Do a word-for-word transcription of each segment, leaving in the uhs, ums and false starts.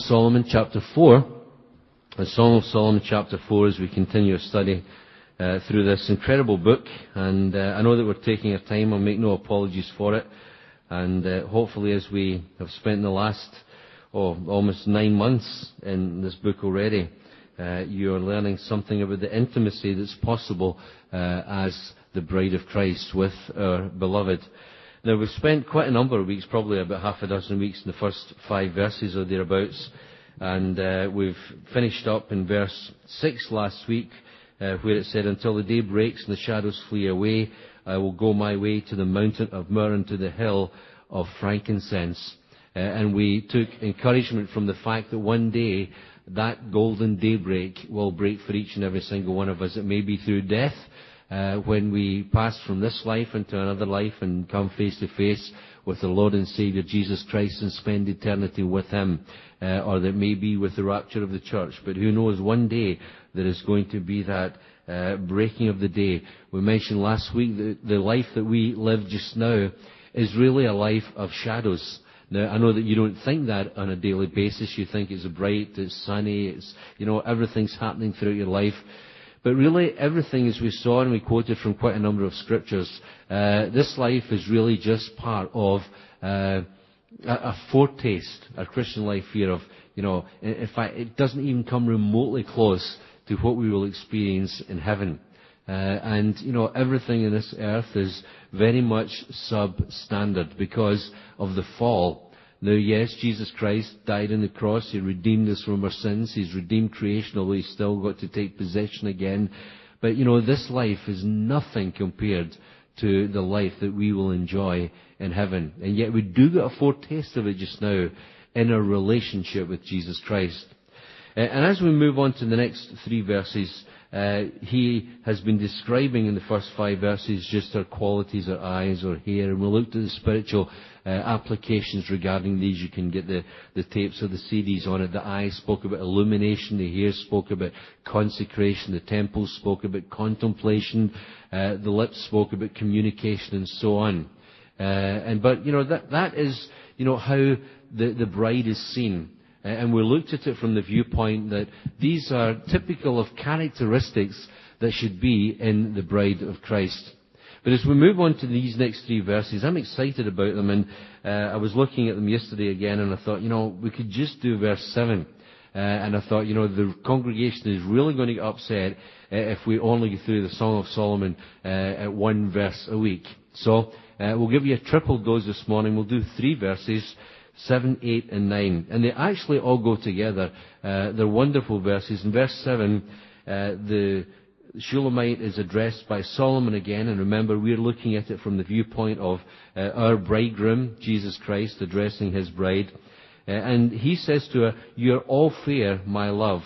Solomon, chapter four. The Song of Solomon, chapter four, as we continue our study uh, through this incredible book. And uh, I know that we're taking our time. I'll make no apologies for it. And uh, hopefully, as we have spent the last oh, almost nine months in this book already, uh, you are learning something about the intimacy that's possible uh, as the bride of Christ with our beloved. Now, we've spent quite a number of weeks, probably about half a dozen weeks, in the first five verses or thereabouts. And uh, we've finished up in verse six last week, uh, where it said, "Until the day breaks and the shadows flee away, I will go my way to the mountain of myrrh and to the hill of frankincense." Uh, and we took encouragement from the fact that one day that golden daybreak will break for each and every single one of us. It may be through death, uh, when we pass from this life into another life and come face to face with the Lord and Saviour Jesus Christ and spend eternity with Him. Uh, or that may be with the rapture of the church. But who knows, one day there is going to be that uh, breaking of the day. We mentioned last week that the life that we live just now is really a life of shadows. Now, I know that you don't think that on a daily basis. You think it's bright, it's sunny, it's, you know, everything's happening throughout your life. But really, everything, as we saw and we quoted from quite a number of scriptures, uh, this life is really just part of uh, a, a foretaste, a Christian life here of, you know, in, in fact, it doesn't even come remotely close to what we will experience in heaven. Uh, and, you know, everything in this earth is very much substandard because of the fall. Now, yes, Jesus Christ died on the cross. He redeemed us from our sins. He's redeemed creation, although He's still got to take possession again. But, you know, this life is nothing compared to the life that we will enjoy in heaven. And yet we do get a foretaste of it just now in our relationship with Jesus Christ. Uh, and as we move on to the next three verses, uh, he has been describing in the first five verses just our qualities, our eyes, our hair, and we looked at the spiritual uh, applications regarding these. You can get the, the tapes or the C Ds on it. The eyes spoke about illumination, the hair spoke about consecration, the temples spoke about contemplation, uh, the lips spoke about communication, and so on. Uh, and but you know that that is you know how the the bride is seen. And we looked at it from the viewpoint that these are typical of characteristics that should be in the bride of Christ. But as we move on to these next three verses, I'm excited about them. And uh, I was looking at them yesterday again, and I thought, you know, we could just do verse seven. Uh, and I thought, you know, the congregation is really going to get upset uh, if we only go through the Song of Solomon uh, at one verse a week. So uh, we'll give you a triple dose this morning. We'll do three verses. Seven, eight, and nine. And they actually all go together. Uh, they're wonderful verses. In verse seven, uh, the Shulamite is addressed by Solomon again. And remember, we're looking at it from the viewpoint of uh, our bridegroom, Jesus Christ, addressing his bride. Uh, and he says to her, "You're all fair, my love,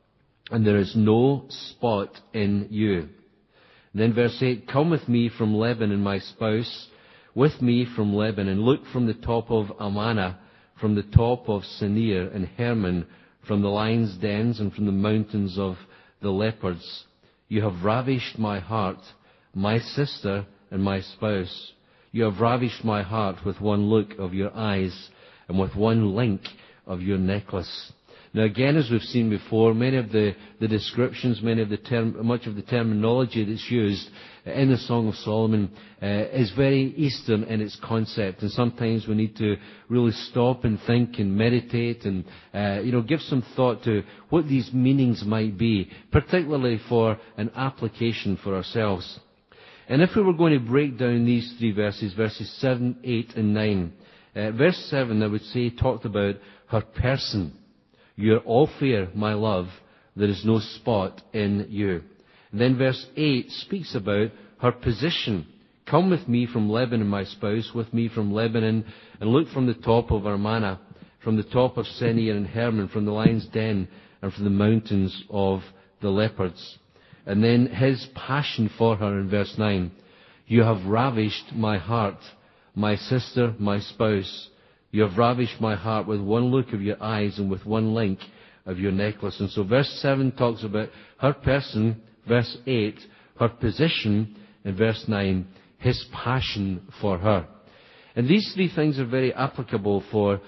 and there is no spot in you." And then verse eight, "Come with me from Lebanon, my spouse, with me from Lebanon. Look from the top of Amana, from the top of Senir and Hermon, from the lions' dens and from the mountains of the leopards. You have ravished my heart, my sister and my spouse. You have ravished my heart with one look of your eyes and with one link of your necklace." Now again, as we've seen before, many of the, the descriptions, many of the term, much of the terminology that's used in the Song of Solomon uh, is very Eastern in its concept. And sometimes we need to really stop and think and meditate and, uh, you know, give some thought to what these meanings might be, particularly for an application for ourselves. And if we were going to break down these three verses, verses seven, eight, and nine, uh, verse seven, I would say, talked about her person. "You're all fair, my love, there is no spot in you." And then verse eight speaks about her position. "Come with me from Lebanon, my spouse, with me from Lebanon, and look from the top of Armana, from the top of Senir and Hermon, from the lion's den, and from the mountains of the leopards." And then his passion for her in verse nine. "You have ravished my heart, my sister, my spouse. You have ravished my heart with one look of your eyes and with one link of your necklace." And so verse seven talks about her person, verse eight, her position, and verse nine, his passion for her. And these three things are very applicable for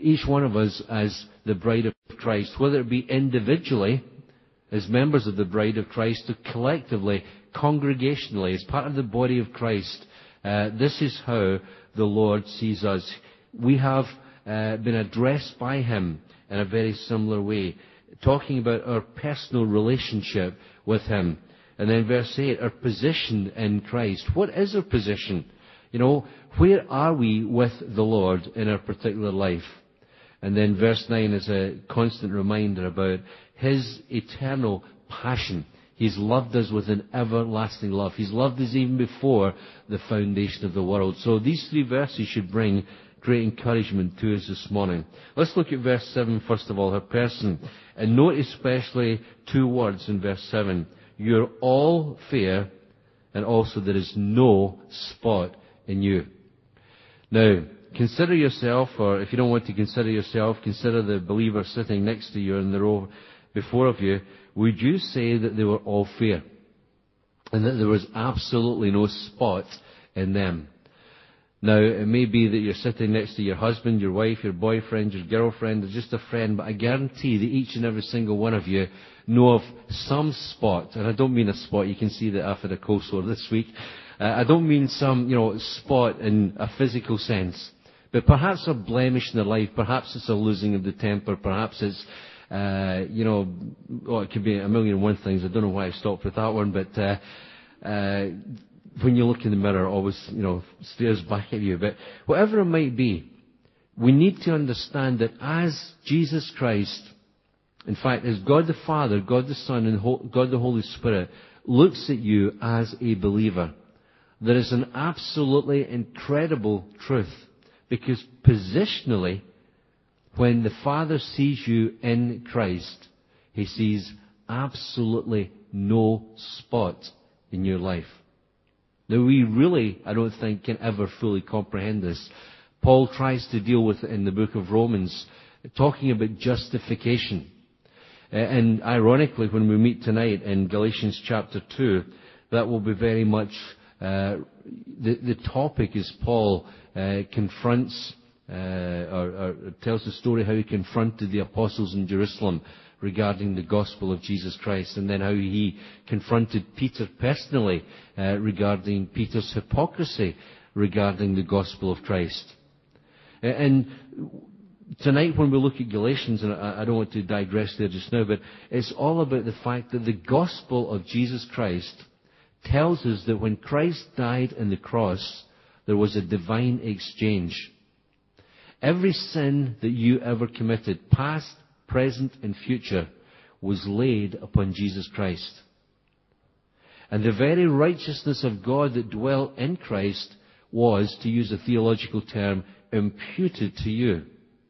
each one of us as the bride of Christ, whether it be individually, as members of the bride of Christ, or collectively, congregationally, as part of the body of Christ. Uh, this is how the Lord sees us. We have uh, been addressed by Him in a very similar way, talking about our personal relationship with Him. And then verse eight, our position in Christ. What is our position? You know, where are we with the Lord in our particular life? And then verse nine is a constant reminder about His eternal passion. He's loved us with an everlasting love. He's loved us even before the foundation of the world. So these three verses should bring great encouragement to us this morning. Let's look at verse seven first of all, her person. And note especially two words in verse seven. You're all fair, and also there is no spot in you. Now, consider yourself, or if you don't want to consider yourself, consider the believer sitting next to you in the row before of you. Would you say that they were all fair? And that there was absolutely no spot in them? Now, it may be that you're sitting next to your husband, your wife, your boyfriend, your girlfriend, or just a friend, but I guarantee that each and every single one of you know of some spot, and I don't mean a spot, you can see that I've had a cold sore this week. Uh, I don't mean some, you know, spot in a physical sense, but perhaps a blemish in their life, perhaps it's a losing of the temper, perhaps it's, uh, you know, oh, it could be a million and one things. I don't know why I stopped with that one, but uh, uh, when you look in the mirror, it always, you know, stares back at you. But whatever it might be, we need to understand that as Jesus Christ, in fact, as God the Father, God the Son, and God the Holy Spirit looks at you as a believer, there is an absolutely incredible truth. Because positionally, when the Father sees you in Christ, He sees absolutely no spot in your life. Now, we really, I don't think, can ever fully comprehend this. Paul tries to deal with it in the book of Romans, talking about justification. And ironically, when we meet tonight in Galatians chapter two, that will be very much uh, the, the topic as Paul uh, confronts uh, or, or tells the story how he confronted the apostles in Jerusalem regarding the gospel of Jesus Christ, and then how he confronted Peter personally uh, regarding Peter's hypocrisy regarding the gospel of Christ. And tonight when we look at Galatians, and I don't want to digress there just now, but it's all about the fact that the gospel of Jesus Christ tells us that when Christ died on the cross, there was a divine exchange. Every sin that you ever committed, past, present, and future, was laid upon Jesus Christ. And the very righteousness of God that dwelt in Christ was, to use a theological term, imputed to you.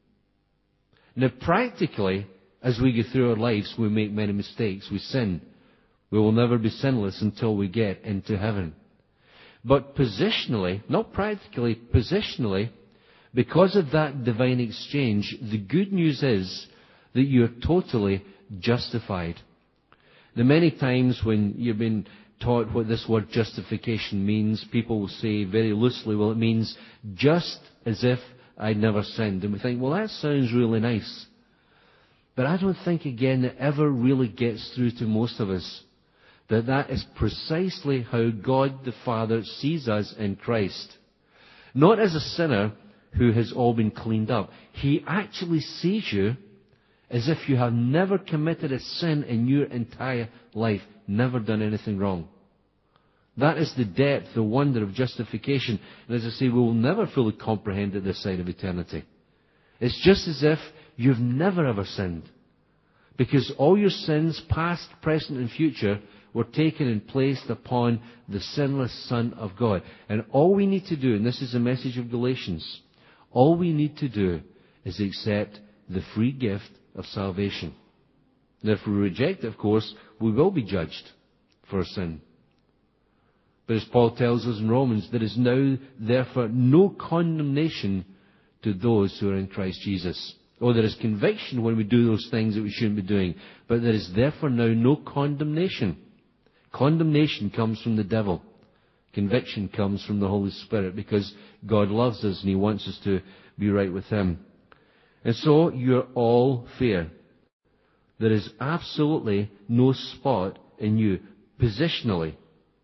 Now, practically, as we go through our lives, we make many mistakes. We sin. We will never be sinless until we get into heaven. But positionally, not practically, positionally, because of that divine exchange, the good news is that you're totally justified. Now, many times when you've been taught what this word justification means, people will say very loosely, well, it means just as if I'd never sinned. And we think, well, that sounds really nice. But I don't think, again, it ever really gets through to most of us that that is precisely how God the Father sees us in Christ. Not as a sinner who has all been cleaned up. He actually sees you as if you have never committed a sin in your entire life, never done anything wrong. That is the depth, the wonder of justification. And as I say, we will never fully comprehend it this side of eternity. It's just as if you've never ever sinned. Because all your sins, past, present, and future, were taken and placed upon the sinless Son of God. And all we need to do, and this is the message of Galatians, all we need to do is accept the free gift of salvation. Now, if we reject it, of course, we will be judged for our sin. But as Paul tells us in Romans, there is now, therefore, no condemnation to those who are in Christ Jesus. Oh, there is conviction when we do those things that we shouldn't be doing. But there is therefore now no condemnation. Condemnation comes from the devil. Conviction comes from the Holy Spirit, because God loves us and He wants us to be right with Him. And so you're all fair. There is absolutely no spot in you, positionally.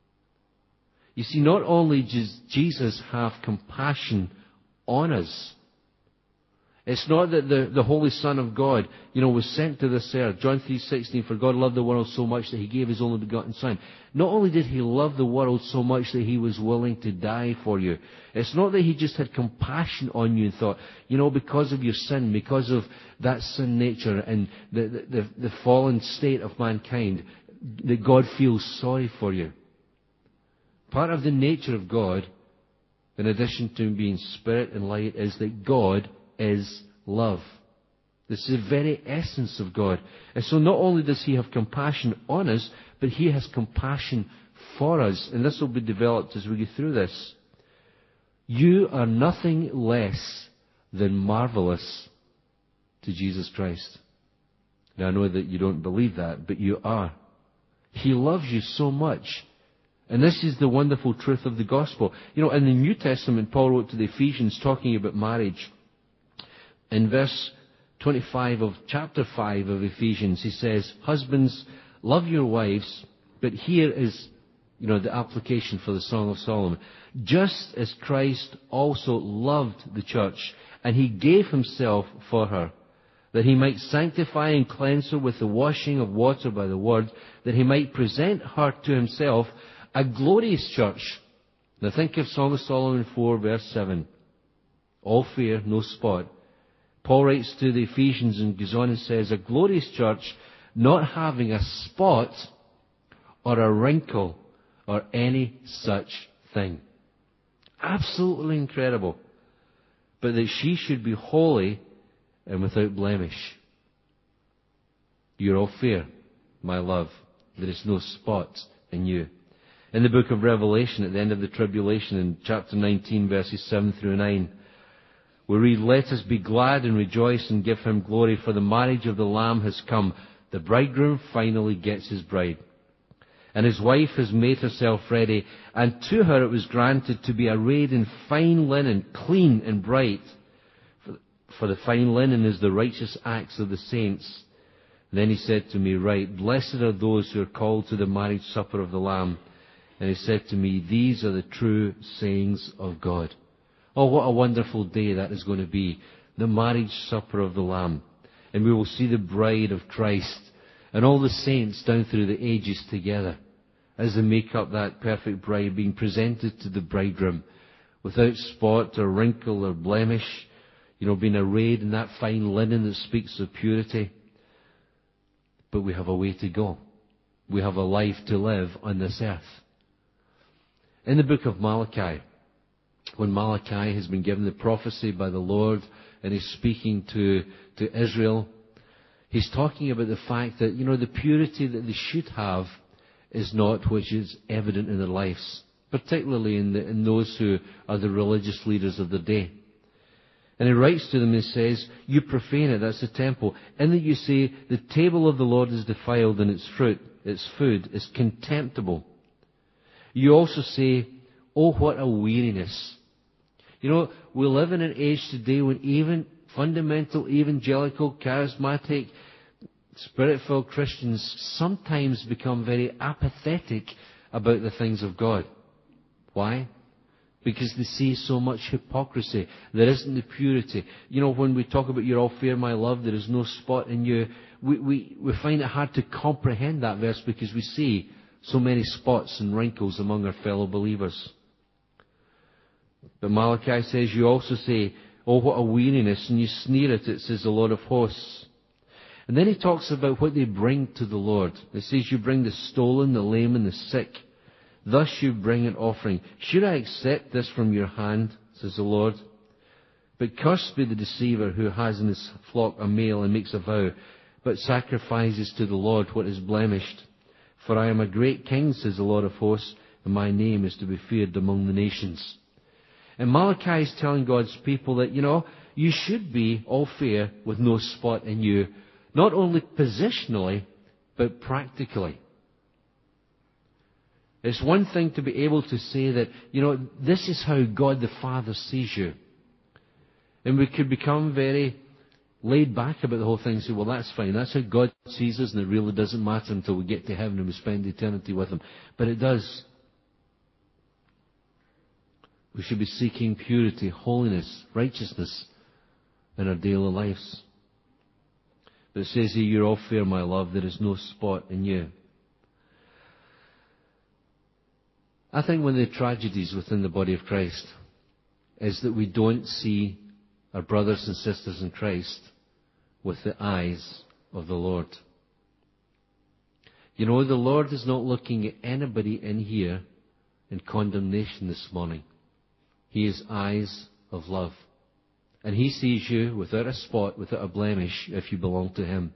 You see, not only does Jesus have compassion on us, it's not that the, the Holy Son of God, you know, was sent to this earth. John three sixteen, for God loved the world so much that He gave His only begotten Son. Not only did He love the world so much that He was willing to die for you. It's not that He just had compassion on you and thought, you know, because of your sin, because of that sin nature and the, the, the, the fallen state of mankind, that God feels sorry for you. Part of the nature of God, in addition to being spirit and light, is that God is love. This is the very essence of God. And so not only does He have compassion on us, but He has compassion for us. And this will be developed as we go through this. You are nothing less than marvelous to Jesus Christ. Now I know that you don't believe that, but you are. He loves you so much. And this is the wonderful truth of the gospel. You know, in the New Testament, Paul wrote to the Ephesians talking about marriage. In verse twenty-five of chapter five of Ephesians, he says, husbands, love your wives, but here is, you know, the application for the Song of Solomon. Just as Christ also loved the church, and He gave Himself for her, that He might sanctify and cleanse her with the washing of water by the word, that He might present her to Himself a glorious church. Now think of Song of Solomon four, verse seven. All fair, no spot. Paul writes to the Ephesians and goes on and says, a glorious church, not having a spot or a wrinkle or any such thing. Absolutely incredible. But that she should be holy and without blemish. You're all fair, my love. There is no spot in you. In the book of Revelation, at the end of the tribulation, in chapter nineteen, verses seven through nine, we read, let us be glad and rejoice and give Him glory, for the marriage of the Lamb has come. The bridegroom finally gets his bride. And his wife has made herself ready, and to her it was granted to be arrayed in fine linen, clean and bright. For, for the fine linen is the righteous acts of the saints. Then he said to me, write, blessed are those who are called to the marriage supper of the Lamb. And he said to me, these are the true sayings of God. Oh, what a wonderful day that is going to be. The marriage supper of the Lamb. And we will see the bride of Christ and all the saints down through the ages together as they make up that perfect bride, being presented to the bridegroom without spot or wrinkle or blemish, you know, being arrayed in that fine linen that speaks of purity. But we have a way to go. We have a life to live on this earth. In the book of Malachi, when Malachi has been given the prophecy by the Lord and he's speaking to, to Israel, he's talking about the fact that, you know, the purity that they should have is not which is evident in their lives, particularly in, the, in those who are the religious leaders of the day. And he writes to them and says, you profane it, that's the temple, and that you say, the table of the Lord is defiled and its fruit, its food is contemptible. You also say, oh, what a weariness. You know, we live in an age today when even fundamental, evangelical, charismatic, Spirit-filled Christians sometimes become very apathetic about the things of God. Why? Because they see so much hypocrisy. There isn't the purity. You know, when we talk about you're all fair, my love, there is no spot in you, we, we, we find it hard to comprehend that verse because we see so many spots and wrinkles among our fellow believers. But Malachi says, you also say, oh, what a weariness, and you sneer at it, says the Lord of hosts. And then he talks about what they bring to the Lord. It says, you bring the stolen, the lame, and the sick. Thus you bring an offering. Should I accept this from your hand, says the Lord? But cursed be the deceiver who has in his flock a male and makes a vow, but sacrifices to the Lord what is blemished. For I am a great king, says the Lord of hosts, and my name is to be feared among the nations. And Malachi is telling God's people that, you know, you should be all fair with no spot in you, not only positionally, but practically. It's one thing to be able to say that, you know, this is how God the Father sees you. And we could become very laid back about the whole thing and say, well, that's fine. That's how God sees us, and it really doesn't matter until we get to heaven and we spend eternity with Him. But it does. We should be seeking purity, holiness, righteousness in our daily lives. But it says here, you're all fair, my love. There is no spot in you. I think one of the tragedies within the body of Christ is that we don't see our brothers and sisters in Christ with the eyes of the Lord. You know, the Lord is not looking at anybody in here in condemnation this morning. He has eyes of love. And He sees you without a spot, without a blemish, if you belong to Him.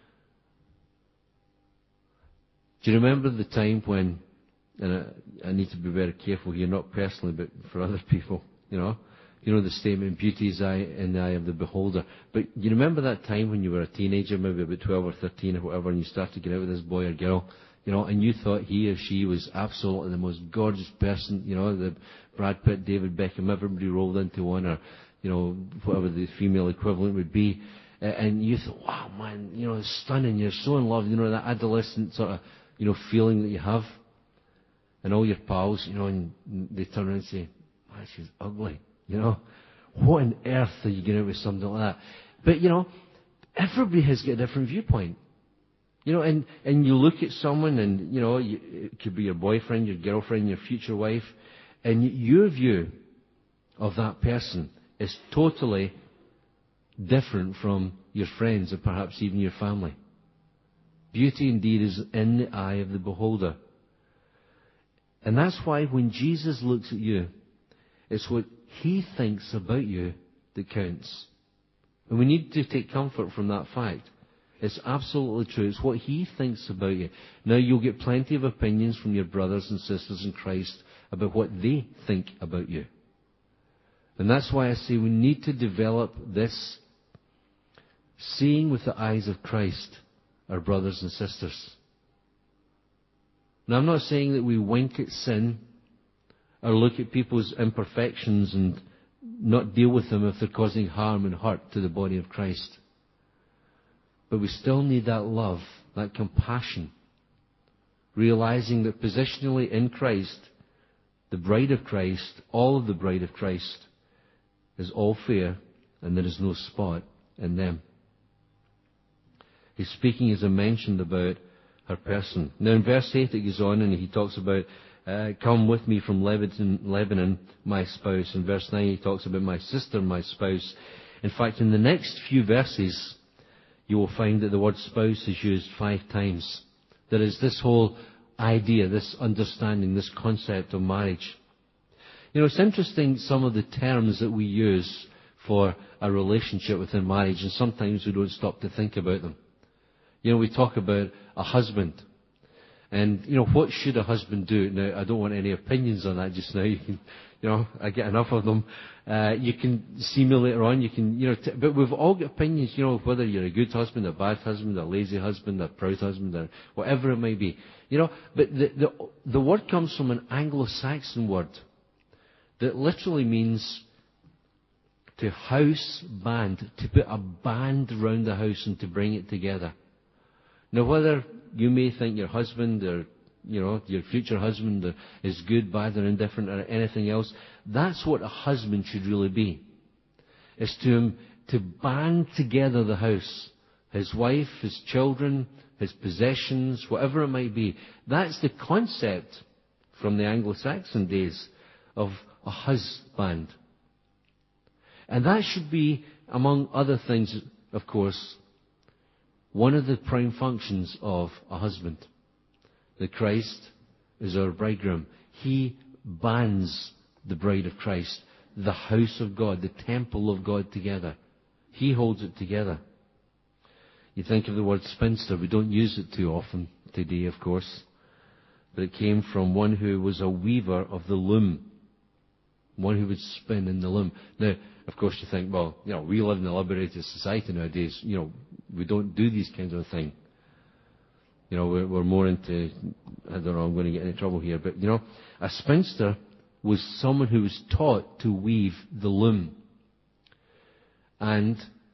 Do you remember the time when, and I, I need to be very careful here, not personally, but for other people, you know, you know the statement, beauty is eye in the eye of the beholder. But you remember that time when you were a teenager, maybe about twelve or thirteen or whatever, and you started getting out with this boy or girl, you know, and you thought he or she was absolutely the most gorgeous person, you know, the Brad Pitt, David Beckham, everybody rolled into one, or, you know, whatever the female equivalent would be. Uh, and you thought, wow, man, you know, it's stunning, you're so in love, you know, that adolescent sort of, you know, feeling that you have. And all your pals, you know, and they turn around and say, man, she's ugly, you know. What on earth are you getting out with something like that? But, you know, everybody has got a different viewpoint. You know, and, and you look at someone and, you know, you, it could be your boyfriend, your girlfriend, your future wife, and your view of that person is totally different from your friends or perhaps even your family. Beauty indeed is in the eye of the beholder. And that's why when Jesus looks at you, it's what He thinks about you that counts. And we need to take comfort from that fact. It's absolutely true. It's what He thinks about you. Now, you'll get plenty of opinions from your brothers and sisters in Christ about what they think about you. And that's why I say we need to develop this seeing with the eyes of Christ our brothers and sisters. Now, I'm not saying that we wink at sin or look at people's imperfections and not deal with them if they're causing harm and hurt to the body of Christ. But we still need that love, that compassion, realizing that positionally in Christ, the bride of Christ, all of the bride of Christ, is all fair and there is no spot in them. He's speaking, as I mentioned, about her person. Now in verse eight it goes on and he talks about, uh, come with me from Lebanon, Lebanon, my spouse. In verse nine he talks about my sister, my spouse. In fact, in the next few verses, you will find that the word spouse is used five times. There is this whole idea, this understanding, this concept of marriage. You know, it's interesting some of the terms that we use for a relationship within marriage, and sometimes we don't stop to think about them. You know, we talk about a husband. And, you know, what should a husband do? Now, I don't want any opinions on that just now. You can, you know, I get enough of them. Uh, you can see me later on. You can, you know, t- but we've all got opinions, you know, whether you're a good husband, a bad husband, a lazy husband, a proud husband, or whatever it may be. You know, but the, the, the word comes from an Anglo-Saxon word that literally means to house band, to put a band around the house and to bring it together. Now, whether you may think your husband or, you know, your future husband is good, bad, or indifferent, or anything else, that's what a husband should really be. Is to, to band together the house. His wife, his children, his possessions, whatever it might be. That's the concept from the Anglo-Saxon days of a husband. And that should be, among other things, of course, one of the prime functions of a husband. That Christ is our bridegroom. He bands the bride of Christ, the house of God, the temple of God together. He holds it together. You think of the word spinster. We don't use it too often today, of course. But it came from one who was a weaver of the loom. One who would spin in the loom. Now, of course, you think, well, you know, we live in a liberated society nowadays. You know, we don't do these kinds of things. You know, we're, we're more into, I don't know, I'm going to get into trouble here, but, you know, a spinster was someone who was taught to weave the loom. And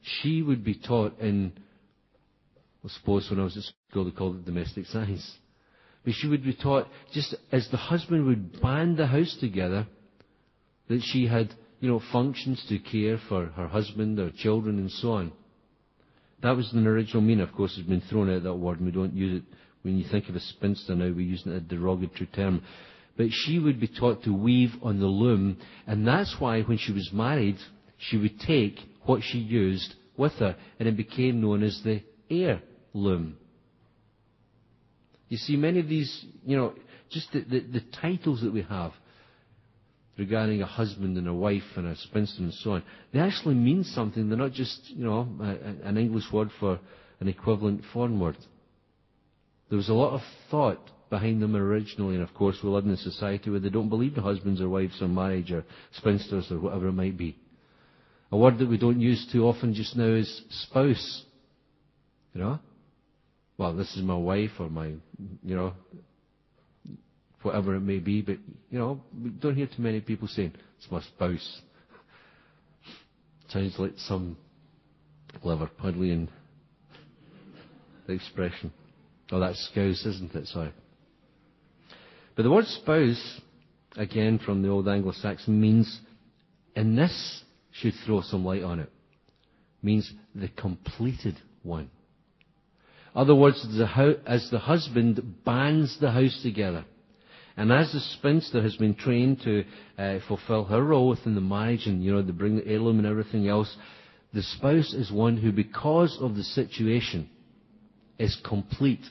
she would be taught in, I suppose when I was at school they called it domestic science. But she would be taught, just as the husband would band the house together, that she had, you know, functions to care for her husband, her children, and so on. That was an original meaning. Of course, it's been thrown out, that word, and we don't use it. When you think of a spinster now, we use it as a derogatory term. But she would be taught to weave on the loom, and that's why when she was married, she would take what she used with her, and it became known as the heirloom. You see, many of these, you know, just the, the, the titles that we have regarding a husband and a wife and a spinster and so on, they actually mean something. They're not just, you know, a, an English word for an equivalent foreign word. There was a lot of thought behind them originally, and of course we live in a society where they don't believe in husbands or wives or marriage or spinsters or whatever it might be. A word that we don't use too often just now is spouse. You know? Well, this is my wife or my, you know, whatever it may be, but, you know, we don't hear too many people saying, it's my spouse. Sounds like some Liverpudlian expression. Oh, that's scouse, isn't it? Sorry. But the word spouse, again from the old Anglo-Saxon, means, and this should throw some light on it, means the completed one. In other words, as the husband bands the house together, and as the spinster has been trained to uh, fulfill her role within the marriage, and, you know, to bring the heirloom and everything else, the spouse is one who, because of the situation, is complete.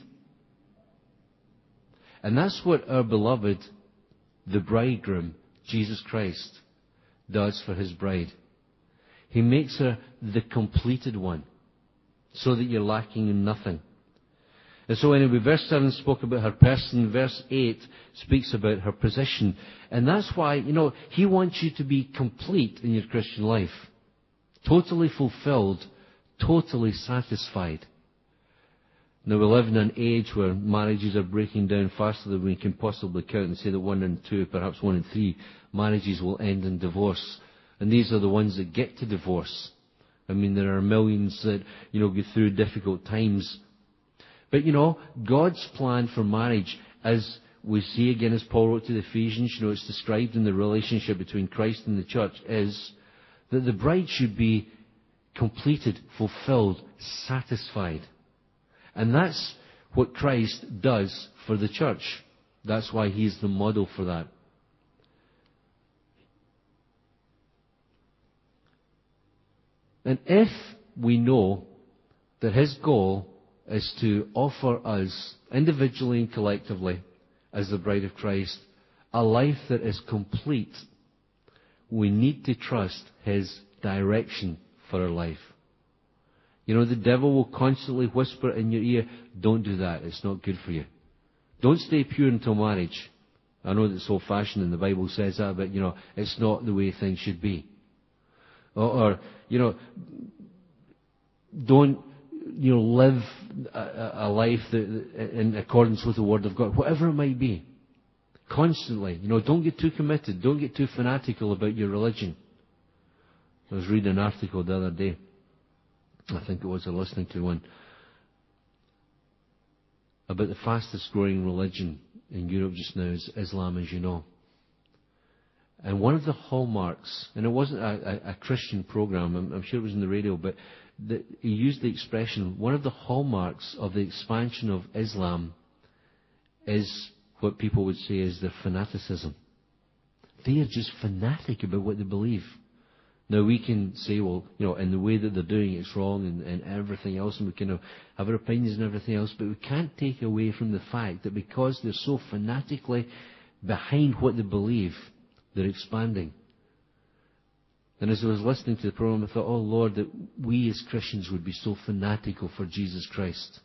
And that's what our beloved, the bridegroom, Jesus Christ, does for his bride. He makes her the completed one, so that you're lacking in nothing. And so anyway, verse seven spoke about her person, verse eight speaks about her position. And that's why, you know, he wants you to be complete in your Christian life. Totally fulfilled, totally satisfied. Now we live in an age where marriages are breaking down faster than we can possibly count, and say that one in two, perhaps one in three marriages will end in divorce. And these are the ones that get to divorce. I mean, there are millions that, you know, go through difficult times. But, you know, God's plan for marriage, as we see again as Paul wrote to the Ephesians, you know, it's described in the relationship between Christ and the church, is that the bride should be completed, fulfilled, satisfied. And that's what Christ does for the church. That's why He's the model for that. And if we know that His goal is to offer us, individually and collectively, as the bride of Christ, a life that is complete, we need to trust His direction for our life. You know, the devil will constantly whisper in your ear, don't do that, it's not good for you. Don't stay pure until marriage. I know that it's old-fashioned and the Bible says that, but, you know, it's not the way things should be. Or, or you know, don't, you know, live a, a life that, in accordance with the Word of God, whatever it might be. Constantly, you know, don't get too committed, don't get too fanatical about your religion. I was reading an article the other day, I think it was, I was listening to one, about the fastest growing religion in Europe just now is Islam, as you know. And one of the hallmarks, and it wasn't a, a, a Christian program, I'm, I'm sure it was in the radio, but the, he used the expression, one of the hallmarks of the expansion of Islam is what people would say is their fanaticism. They are just fanatic about what they believe. Now we can say, well, you know, in the way that they're doing it's wrong and, and everything else, and we can have our opinions and everything else, but we can't take away from the fact that because they're so fanatically behind what they believe, they're expanding. And as I was listening to the program, I thought, oh Lord, that we as Christians would be so fanatical for Jesus Christ.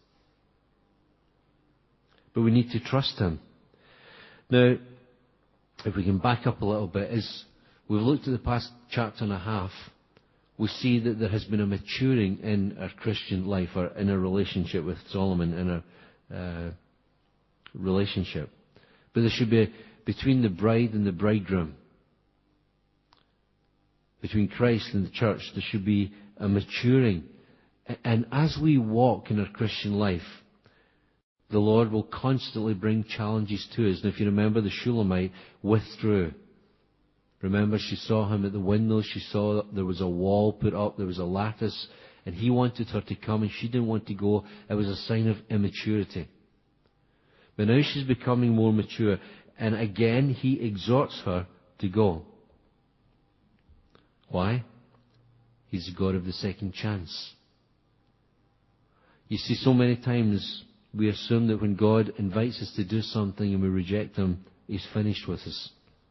But we need to trust Him. Now, if we can back up a little bit, as we've looked at the past chapter and a half, we see that there has been a maturing in our Christian life, or in our relationship with Solomon, in our uh, relationship. But there should be, between the bride and the bridegroom, between Christ and the church, there should be a maturing. And as we walk in our Christian life, the Lord will constantly bring challenges to us. And if you remember, the Shulamite withdrew. Remember, she saw him at the window. She saw there was a wall put up. There was a lattice. And he wanted her to come, and she didn't want to go. It was a sign of immaturity. But now she's becoming more mature. And again, he exhorts her to go. Why? He's the God of the second chance. You see, so many times we assume that when God invites us to do something and we reject Him, He's finished with us.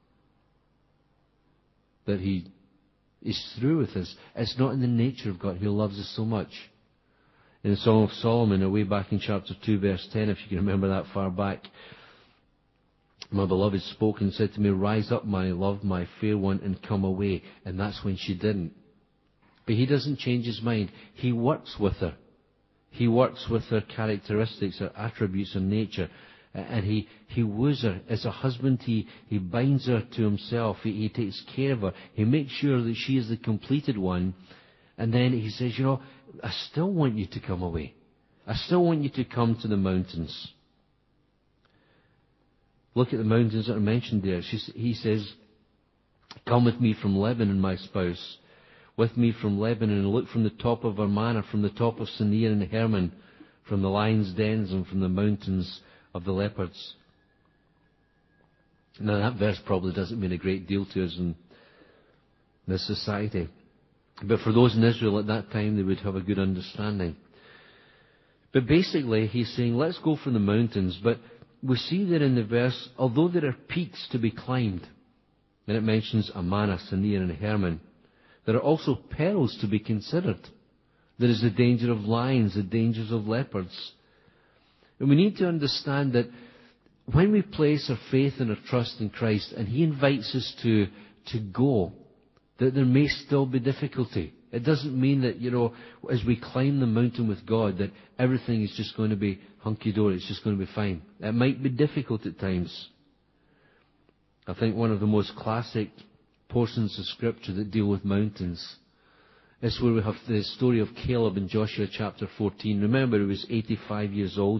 That He is through with us. It's not in the nature of God. He loves us so much. In the Song of Solomon, way back in chapter two, verse ten, if you can remember that far back, my beloved spoke and said to me, "Rise up, my love, my fair one, and come away." And that's when she didn't. But He doesn't change His mind. He works with her. He works with her characteristics, her attributes, her nature. And he, he woos her. As a husband, he, he binds her to himself. He, he takes care of her. He makes sure that she is the completed one. And then he says, you know, I still want you to come away. I still want you to come to the mountains. Look at the mountains that are mentioned there. She, he says, "Come with me from Lebanon, my spouse. With me from Lebanon, and look from the top of Armana, from the top of Sinir and Hermon, from the lions' dens and from the mountains of the leopards." Now that verse probably doesn't mean a great deal to us in this society. But for those in Israel at that time, they would have a good understanding. But basically, he's saying, let's go from the mountains. But we see that in the verse, although there are peaks to be climbed, and it mentions Amana, Sinir and Hermon, there are also perils to be considered. There is the danger of lions, the dangers of leopards. And we need to understand that when we place our faith and our trust in Christ, and He invites us to, to go, that there may still be difficulty. It doesn't mean that, you know, as we climb the mountain with God, that everything is just going to be hunky-dory, it's just going to be fine. It might be difficult at times. I think one of the most classic portions of Scripture that deal with mountains is where we have the story of Caleb in Joshua chapter fourteen. Remember, he was eighty-five years old.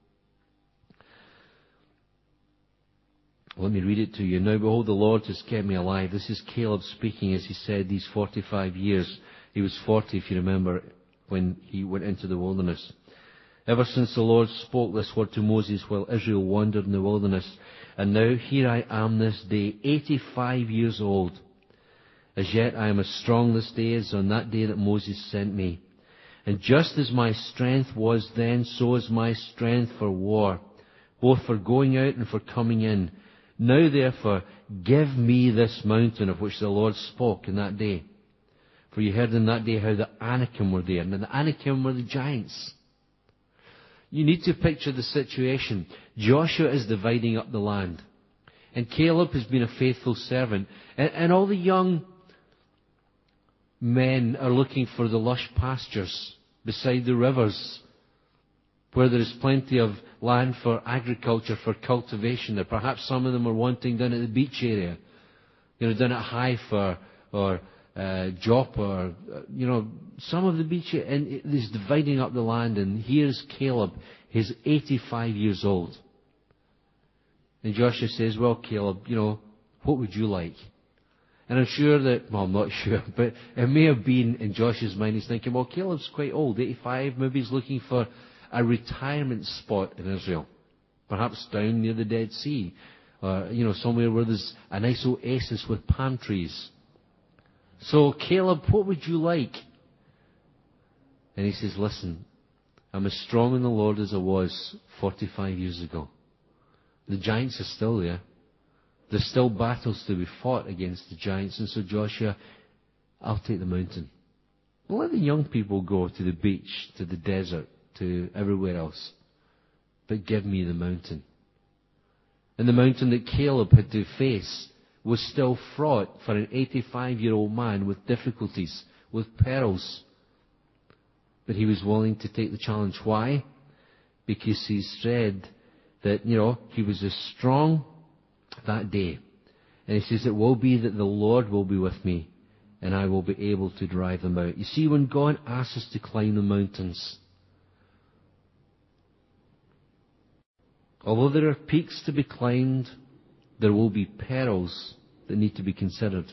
Let me read it to you. "Now behold, the Lord has kept me alive." This is Caleb speaking as he said these forty-five years. He was forty, if you remember, when he went into the wilderness. "Ever since the Lord spoke this word to Moses while Israel wandered in the wilderness. And now here I am this day, eighty-five years old. As yet I am as strong this day as on that day that Moses sent me. And just as my strength was then, so is my strength for war, both for going out and for coming in. Now therefore, give me this mountain of which the Lord spoke in that day. For you heard in that day how the Anakim were there. Now the Anakim were the giants. You need to picture the situation. Joshua is dividing up the land. And Caleb has been a faithful servant. And, and all the young men are looking for the lush pastures beside the rivers, where there is plenty of land for agriculture, for cultivation. Or perhaps some of them are wanting down at the beach area, you know, down at Haifa or uh, Joppa, or uh, you know, some of the beach. And it is dividing up the land. And here's Caleb. He's eighty-five years old. And Joshua says, "Well, Caleb, you know, what would you like?" And I'm sure that, well, I'm not sure, but it may have been in Joshua's mind, he's thinking, well, Caleb's quite old, eighty-five, maybe he's looking for a retirement spot in Israel. Perhaps down near the Dead Sea, or, you know, somewhere where there's a nice oasis with palm trees. So, Caleb, what would you like? And he says, listen, I'm as strong in the Lord as I was forty-five years ago. The giants are still there. There's still battles to be fought against the giants. And so Joshua, I'll take the mountain. We'll let the young people go to the beach, to the desert, to everywhere else. But give me the mountain. And the mountain that Caleb had to face was still fraught for an eighty-five-year-old man with difficulties, with perils. But he was willing to take the challenge. Why? Because he said that, you know, he was as strong that day. And he says, it will be that the Lord will be with me, and I will be able to drive them out. You see, when God asks us to climb the mountains, although there are peaks to be climbed, there will be perils that need to be considered.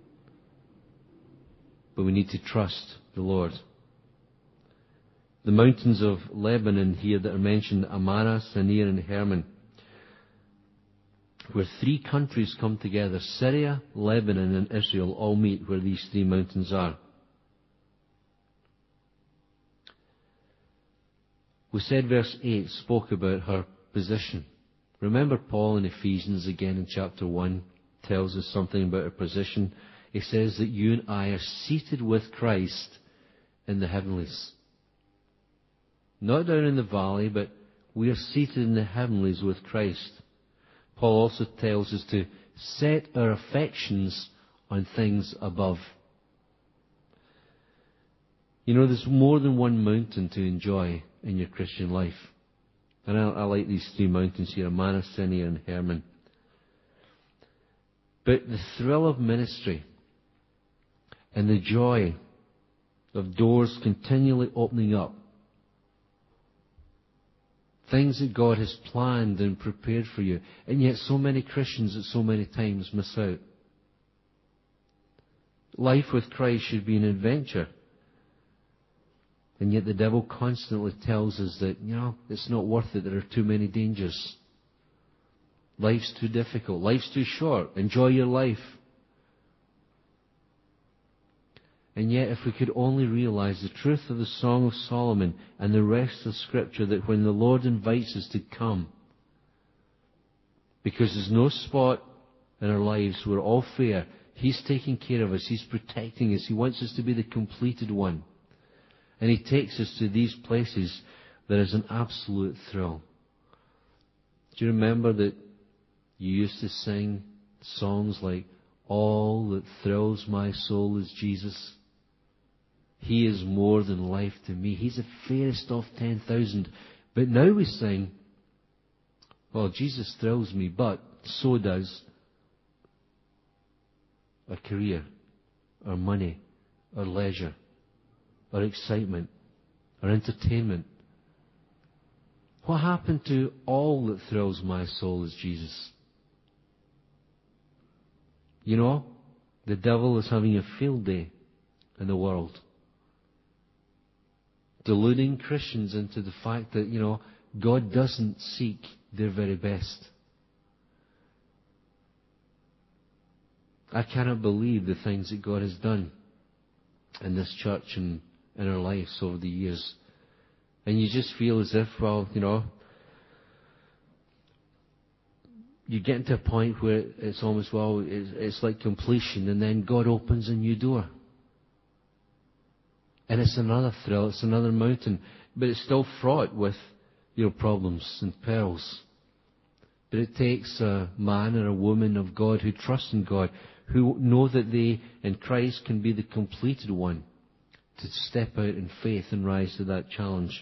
But we need to trust the Lord. The mountains of Lebanon here that are mentioned, Amana, Senir, and Hermon, where three countries come together, Syria, Lebanon, and Israel, all meet where these three mountains are. We said verse eight spoke about her position. Remember Paul in Ephesians again in chapter one tells us something about her position. He says that you and I are seated with Christ in the heavenlies. Not down in the valley, but we are seated in the heavenlies with Christ. Paul also tells us to set our affections on things above. You know, there's more than one mountain to enjoy in your Christian life. And I, I like these three mountains here, Amana, Senir, and Hermon. But the thrill of ministry and the joy of doors continually opening up, things that God has planned and prepared for you, and yet so many Christians at so many times miss out. Life with Christ should be an adventure. And yet the devil constantly tells us that, you know, it's not worth it. There are too many dangers. Life's too difficult. Life's too short. Enjoy your life. And yet if we could only realize the truth of the Song of Solomon and the rest of Scripture, that when the Lord invites us to come, because there's no spot in our lives, we're all fair. He's taking care of us. He's protecting us. He wants us to be the completed one. And He takes us to these places. There is an absolute thrill. Do you remember that you used to sing songs like, all that thrills my soul is Jesus? He is more than life to me. He's the fairest of ten thousand. But now we sing, well, Jesus thrills me, but so does our career, our money, our leisure, our excitement, our entertainment. What happened to all that thrills my soul is Jesus? You know, the devil is having a field day in the world, deluding Christians into the fact that, you know, God doesn't seek their very best. I cannot believe the things that God has done in this church and in our lives over the years. And you just feel as if, well, you know, you get to a point where it's almost, well, it's, it's like completion, and then God opens a new door. And it's another thrill, it's another mountain, but it's still fraught with, you know, problems and perils. But it takes a man or a woman of God who trust in God, who know that they in Christ can be the completed one, to step out in faith and rise to that challenge.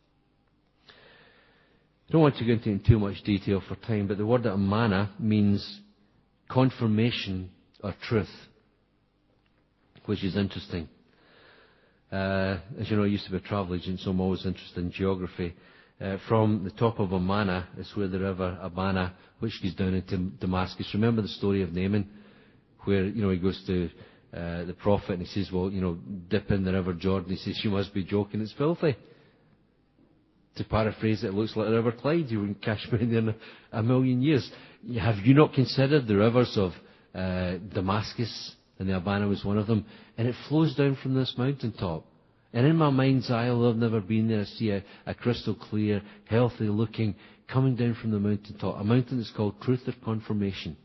I don't want to go into in too much detail for time, but the word amana means confirmation or truth, which is interesting. Uh, as you know, I used to be a travel agent, so I'm always interested in geography. Uh, from the top of Amana is where the river Abana, which goes down into Damascus. Remember the story of Naaman, where, you know, he goes to uh, the prophet and he says, well, you know, dip in the river Jordan. He says, you must be joking, it's filthy. To paraphrase it, it looks like the River Clyde. You wouldn't catch me in there in a million years. Have you not considered the rivers of uh, Damascus? And the Abana was one of them. And it flows down from this mountaintop. And in my mind's eye, although I've never been there, I see a, a crystal clear, healthy looking, coming down from the mountaintop. A mountain that's called Truth or Confirmation.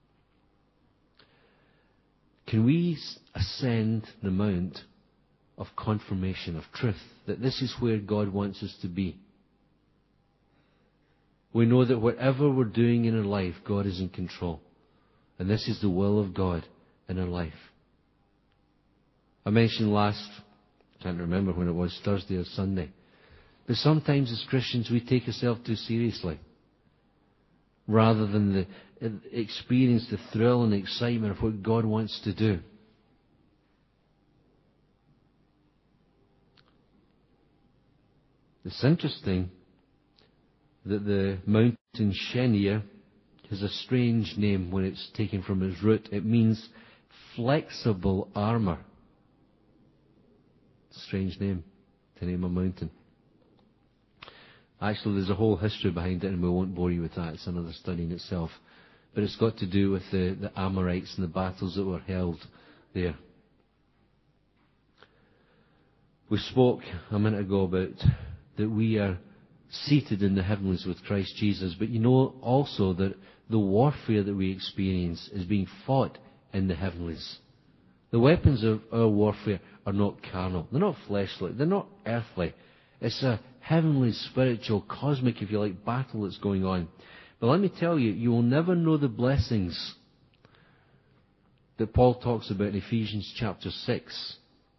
Can we ascend the mount of confirmation, of truth, that this is where God wants us to be? We know that whatever we're doing in our life, God is in control. And this is the will of God in our life. I mentioned last, I can't remember when it was, Thursday or Sunday, but sometimes as Christians we take ourselves too seriously, rather than the experience, the thrill and the excitement of what God wants to do. It's interesting that the mountain Shenir has a strange name when it's taken from its root. It means flexible armour. Strange name to name a mountain. Actually, there's a whole history behind it, and we won't bore you with that. It's another study in itself. But it's got to do with the, the Amorites and the battles that were held there. We spoke a minute ago about that we are seated in the heavenlies with Christ Jesus. But you know also that the warfare that we experience is being fought in the heavenlies. The weapons of our warfare are not carnal. They're not fleshly. They're not earthly. It's a heavenly, spiritual, cosmic, if you like, battle that's going on. But let me tell you, you will never know the blessings that Paul talks about in Ephesians chapter six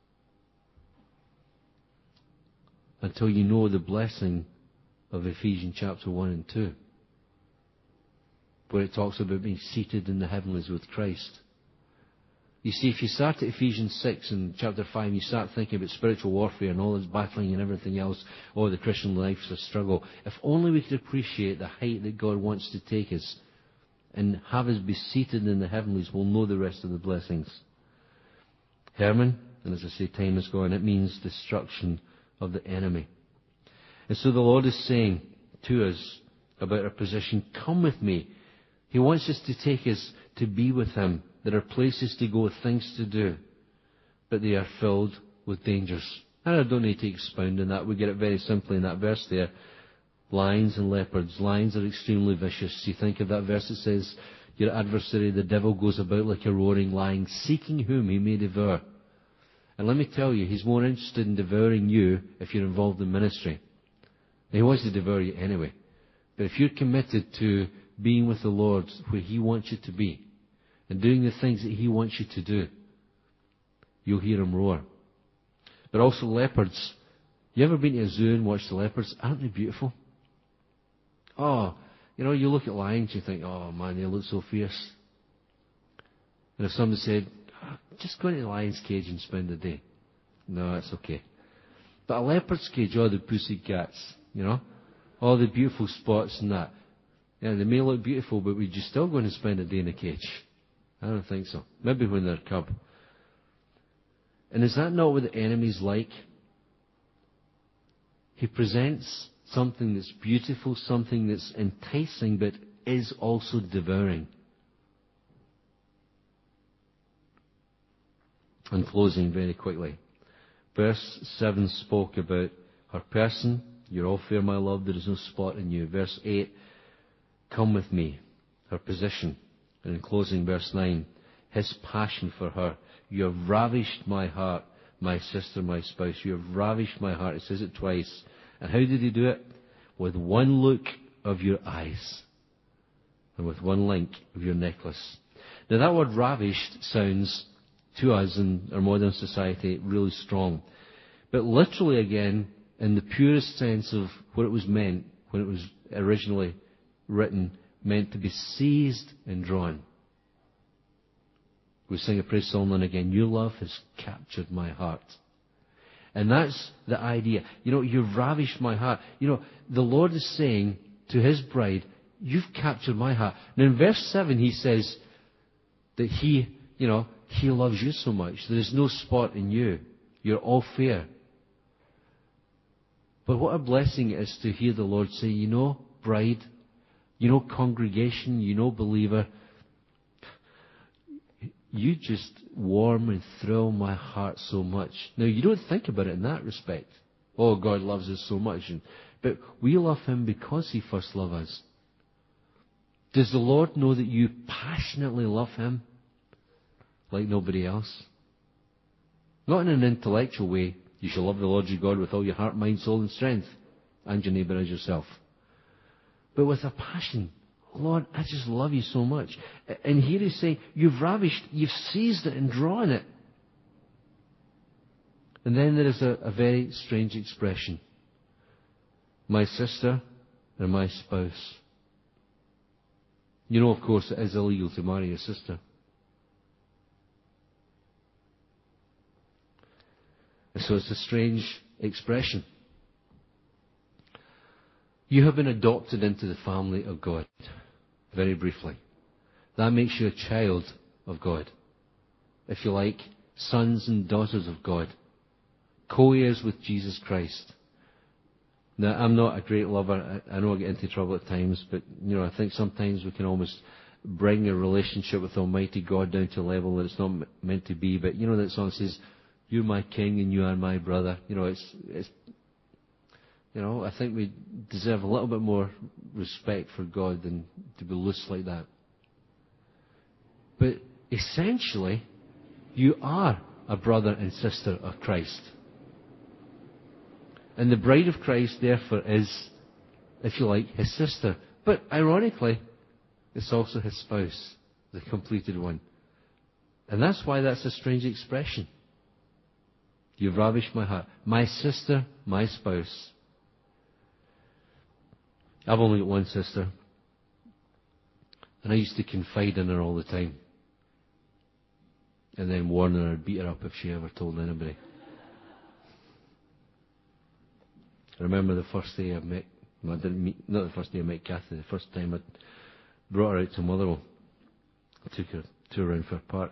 until you know the blessing of Ephesians chapter one and two, where it talks about being seated in the heavenlies with Christ. You see, if you start at Ephesians six and chapter five, you start thinking about spiritual warfare and all this battling and everything else, oh, the Christian life's a struggle. If only we could appreciate the height that God wants to take us and have us be seated in the heavenlies, we'll know the rest of the blessings. Herman, and as I say, time is gone, it means destruction of the enemy. And so the Lord is saying to us about our position, come with me. He wants us to take us to be with Him. There are places to go, things to do, but they are filled with dangers. And I don't need to expound on that. We get it very simply in that verse there. Lions and leopards. Lions are extremely vicious. You think of that verse that says, your adversary, the devil, goes about like a roaring lion, seeking whom he may devour. And let me tell you, he's more interested in devouring you if you're involved in ministry. He wants to devour you anyway. But if you're committed to being with the Lord where He wants you to be, and doing the things that He wants you to do, you'll hear Him roar. But also leopards. You ever been to a zoo and watched the leopards? Aren't they beautiful? Oh, you know, you look at lions, you think, oh man, they look so fierce. And if somebody said, oh, just go into the lion's cage and spend the day. No, that's okay. But a leopard's cage, oh, the pussy cats, you know, all the beautiful spots and that. Yeah, they may look beautiful, but would you still go and spend a day in a cage? I don't think so. Maybe when they're a cub. And is that not what the enemy's like? He presents something that's beautiful, something that's enticing, but is also devouring. And closing very quickly. Verse seven spoke about her person. You're all fair, my love. There is no spot in you. Verse eight, come with me. Her position. And in closing, verse nine, His passion for her. You have ravished my heart, my sister, my spouse. You have ravished my heart. It says it twice. And how did He do it? With one look of your eyes. And with one link of your necklace. Now that word ravished sounds, to us in our modern society, really strong. But literally again, in the purest sense of what it was meant, when it was originally written, meant to be seized and drawn. We sing a praise song and again, your love has captured my heart. And that's the idea. You know, you've ravished my heart. You know, the Lord is saying to His bride, you've captured my heart. Now in verse seven He says that He, you know, He loves you so much. There is no spot in you. You're all fair. But what a blessing it is to hear the Lord say, you know, bride, you know, congregation, you know, believer, you just warm and thrill my heart so much. Now, you don't think about it in that respect. Oh, God loves us so much. And, but we love Him because He first loved us. Does the Lord know that you passionately love Him like nobody else? Not in an intellectual way. You shall love the Lord your God with all your heart, mind, soul, and strength, and your neighbour as yourself. But with a passion. Lord, I just love you so much. And here He's saying, you've ravished, you've seized it and drawn it. And then there is a, a very strange expression. My sister and my spouse. You know, of course, it is illegal to marry a sister. And so it's a strange expression. You have been adopted into the family of God. Very briefly. That makes you a child of God. If you like, sons and daughters of God. Co-heirs with Jesus Christ. Now, I'm not a great lover. I, I know I get into trouble at times, but, you know, I think sometimes we can almost bring a relationship with Almighty God down to a level that it's not m- meant to be. But, you know, that song says, "You're my king and you are my brother." You know, it's, it's, you know, I think we deserve a little bit more respect for God than to be loose like that. But essentially, you are a brother and sister of Christ. And the bride of Christ, therefore, is, if you like, his sister. But ironically, it's also his spouse, the completed one. And that's why that's a strange expression. You've ravished my heart. My sister, my spouse. I've only got one sister. And I used to confide in her all the time. And then warn her I'd beat her up if she ever told anybody. I remember the first day I met, well, I didn't meet, not the first day I met Kathy, the first time I brought her out to Motherwell. I took her to around Fair Park.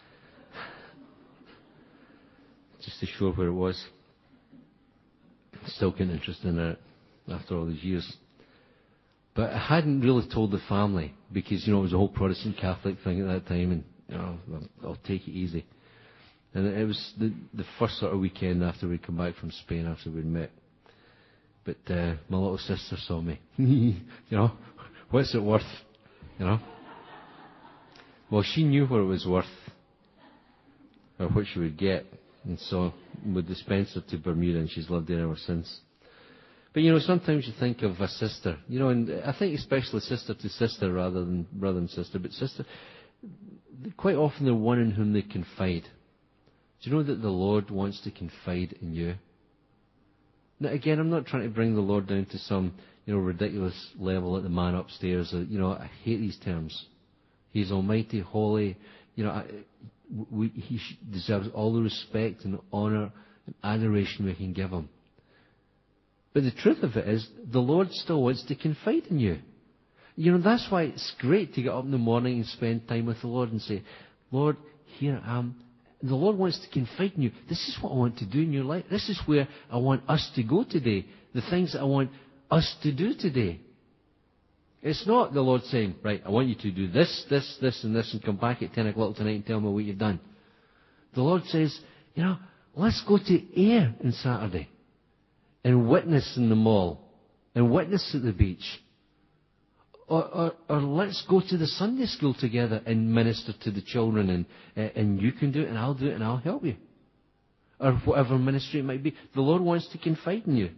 Just to show her where it was. Still kind of interested in it after all these years. But I hadn't really told the family because, you know, it was a whole Protestant Catholic thing at that time, and, you know, I'll, I'll take it easy. And it was the, the first sort of weekend after we'd come back from Spain, after we'd met. But uh, my little sister saw me. You know, what's it worth? You know? Well, she knew what it was worth, or what she would get. And so we dispensed her to Bermuda, and she's lived there ever since. But, you know, sometimes you think of a sister, you know, and I think especially sister to sister rather than brother and sister, but sister, quite often they're one in whom they confide. Do you know that the Lord wants to confide in you? Now, again, I'm not trying to bring the Lord down to some, you know, ridiculous level like the man upstairs. Or, you know, I hate these terms. He's almighty, holy. You know, I, we, he deserves all the respect and honour and adoration we can give him. But the truth of it is, the Lord still wants to confide in you. You know, that's why it's great to get up in the morning and spend time with the Lord and say, "Lord, here I am." And the Lord wants to confide in you. This is what I want to do in your life. This is where I want us to go today. The things that I want us to do today. It's not the Lord saying, "Right, I want you to do this, this, this, and this, and come back at ten o'clock tonight and tell me what you've done." The Lord says, "You know, let's go to Ayr on Saturday and witness in the mall and witness at the beach. Or, or, or let's go to the Sunday school together and minister to the children, and, uh, and you can do it and I'll do it and I'll help you." Or whatever ministry it might be. The Lord wants to confide in you.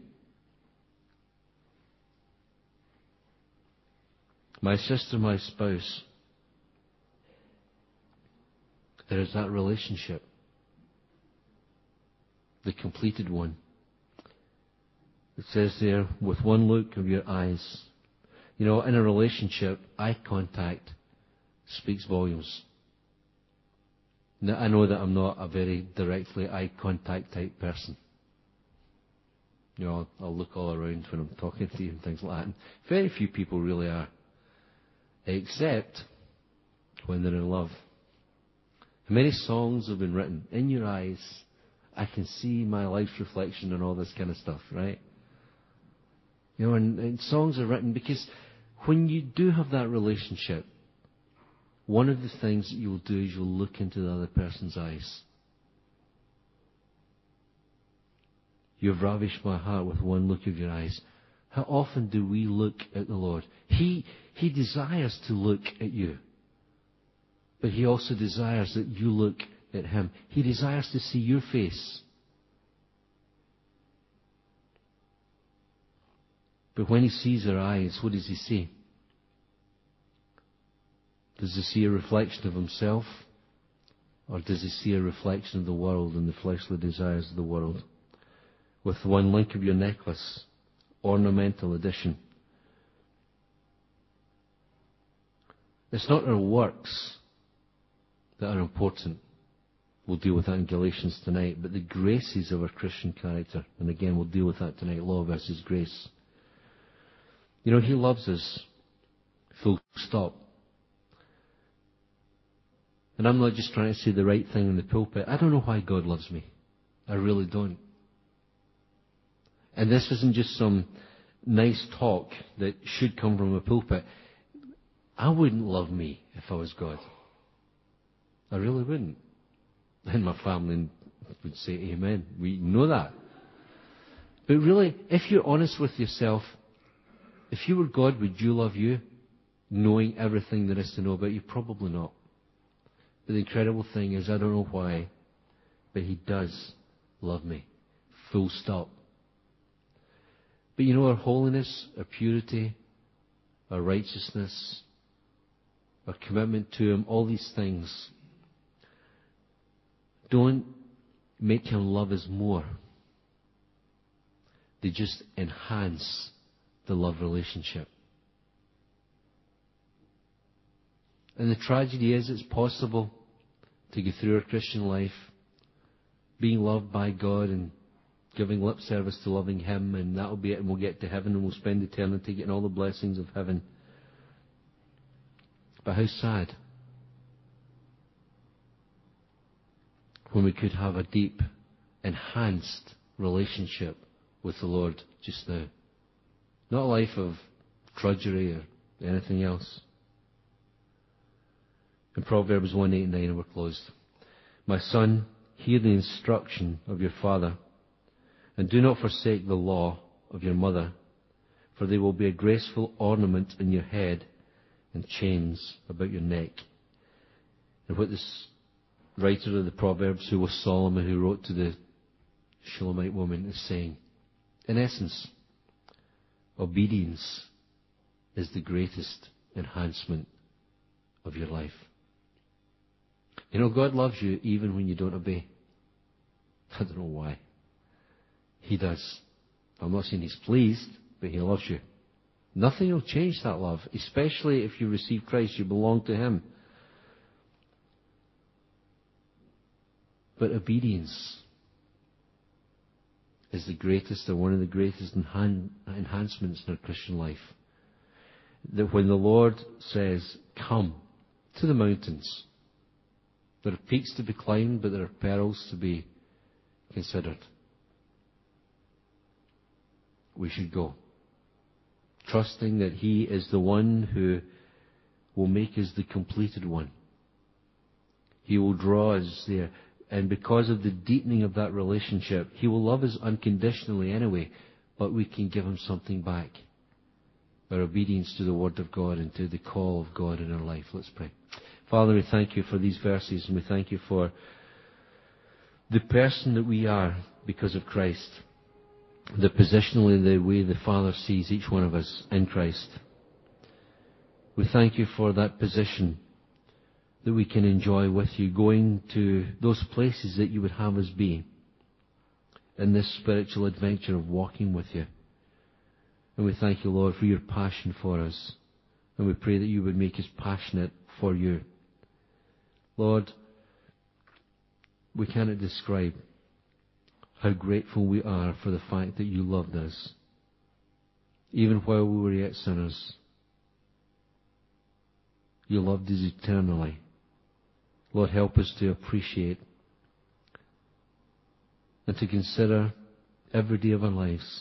My sister, my spouse. There is that relationship. The completed one. It says there, with one look of your eyes. You know, in a relationship, eye contact speaks volumes. Now, I know that I'm not a very directly eye contact type person. You know, I'll, I'll look all around when I'm talking to you and things like that. And very few people really are. Except when they're in love. Many songs have been written. In your eyes, I can see my life's reflection and all this kind of stuff, right? You know, and, and songs are written because when you do have that relationship, one of the things that you'll do is you'll look into the other person's eyes. You've ravished my heart with one look of your eyes. How often do we look at the Lord? He, He desires to look at you. But He also desires that you look at Him. He desires to see your face. But when He sees our eyes, what does He see? Does He see a reflection of Himself? Or does He see a reflection of the world and the fleshly desires of the world? With one link of your necklace, ornamental addition. It's not our works that are important. We'll deal with that in Galatians tonight. But the graces of our Christian character. And again, we'll deal with that tonight. Law versus grace. You know, He loves us. Full stop. And I'm not just trying to say the right thing in the pulpit. I don't know why God loves me. I really don't. And this isn't just some nice talk that should come from a pulpit. I wouldn't love me if I was God. I really wouldn't. And my family would say amen. We know that. But really, if you're honest with yourself, if you were God, would you love you? Knowing everything there is to know about you? Probably not. But the incredible thing is, I don't know why, but He does love me. Full stop. But you know, our holiness, our purity, our righteousness, our commitment to Him, all these things don't make Him love us more. They just enhance the love relationship. And the tragedy is, it's possible to go through our Christian life being loved by God and giving lip service to loving Him, and that'll be it, and we'll get to heaven and we'll spend eternity getting all the blessings of heaven. But how sad when we could have a deep, enhanced relationship with the Lord just now. Not a life of drudgery or anything else. In Proverbs one, eight and nine, and we're closed. My son, hear the instruction of your father, and do not forsake the law of your mother, for they will be a graceful ornament in your head and chains about your neck. And what this writer of the Proverbs, who was Solomon, who wrote to the Shulamite woman, is saying, in essence, obedience is the greatest enhancement of your life. You know, God loves you even when you don't obey. I don't know why. He does. I'm not saying He's pleased, but He loves you. Nothing will change that love, especially if you receive Christ. You belong to Him. But obedience is the greatest, or one of the greatest enhan- enhancements in our Christian life. That when the Lord says, come to the mountains, there are peaks to be climbed, but there are perils to be considered. We should go, trusting that He is the one who will make us the completed one. He will draw us there. And because of the deepening of that relationship, He will love us unconditionally anyway, but we can give Him something back. Our obedience to the Word of God and to the call of God in our life. Let's pray. Father, we thank You for these verses, and we thank You for the person that we are because of Christ. The positionally, the way the Father sees each one of us in Christ. We thank You for that position that we can enjoy with You, going to those places that You would have us be in this spiritual adventure of walking with You. And we thank You, Lord, for Your passion for us. And we pray that You would make us passionate for You. Lord, we cannot describe how grateful we are for the fact that You loved us, even while we were yet sinners. You loved us eternally. Lord, help us to appreciate and to consider every day of our lives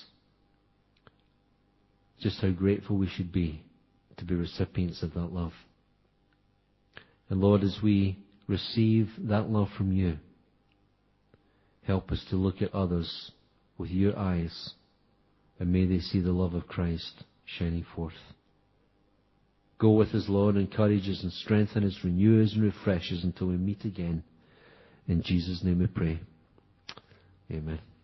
just how grateful we should be to be recipients of that love. And Lord, as we receive that love from You, help us to look at others with Your eyes, and may they see the love of Christ shining forth. Go with us, Lord, encourage us and strengthen us, renew us and refresh us until we meet again. In Jesus' name we pray. Amen.